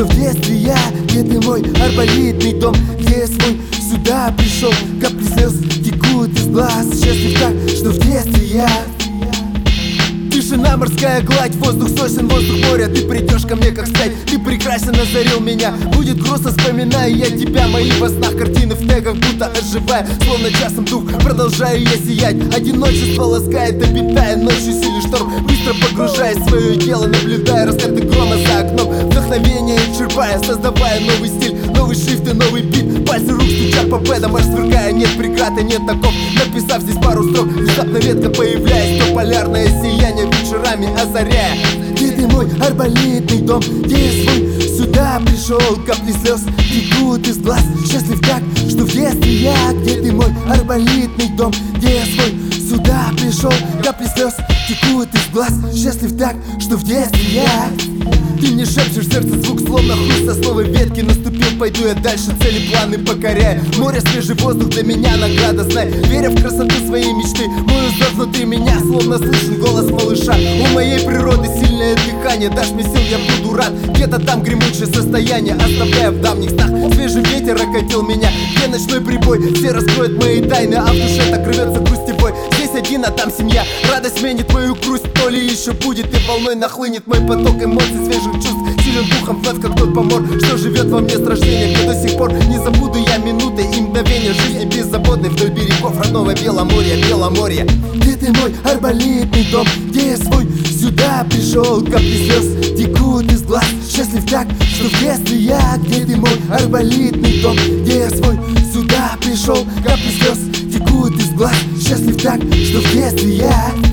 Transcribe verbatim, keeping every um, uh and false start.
что в детстве я, где ты мой арбалетный дом, где я свой сюда пришел. Капли слез текут из глаз, счастлив так, что в детстве я. Тишина, морская гладь, воздух сосен, воздух моря. Ты придешь ко мне как стать, ты прекрасен озарил меня. Будет грустно, вспоминаю я тебя, мои во снах картины в тегах, будто оживая, словно часом дух, продолжаю я сиять. Одиночество ласкает, обитая ночью силе шторм, быстро погружаясь в свое дело, наблюдая раскаты грома за окном, вдохновение черпая, создавая новый стиль, новый шрифт и новый бит. Пальцы рук стучат по пэдам, аж сверкая, нет преград и нет оков. Написав здесь пару строк, внезапно редко появляясь, то полярное сияние вечерами озаряя. Где ты мой арбалетный дом, где я свой сюда пришел. Капли слез текут из глаз, счастлив так, что в детстве я. Где ты мой арбалетный дом, где я свой сюда пришел. Капли слез текут из глаз, счастлив так, что в детстве я. Ты мне шепчешь в сердце звук, словно хруст сосновой ветки. Наступил, пойду я дальше, цели, планы покоряя. Море, свежий воздух для меня награда, знай. Веря в красоту своей мечты, мой узор внутри меня, словно слышен голос малыша. У моей природы сильное дыхание, дашь мне сил, я буду рад. Где-то там гремучее состояние, оставляя в давних снах. Свежий ветер окатил меня, где ночной прибой. Все раскроют мои тайны, а в душе так рвется грусть и бой. Здесь один, а там семья, радость сменит мою грусть. То ли еще будет, и волной нахлынет мой поток эмоций, свежих чувств. Силен духом вновь, как тот помор, что живет во мне с рождения. Где до сих пор не забуду я минуты и мгновения жизни беззаботной вдоль берегов родного Беломорья, Беломорья. Где ты мой арбалетный дом, где я свой сюда пришел. Капли слез текут из глаз, счастлив так, что в детстве я. Где ты мой арбалетный дом, где я свой сюда пришел. Капли слез текут из глаз, счастлив так, что в детстве я.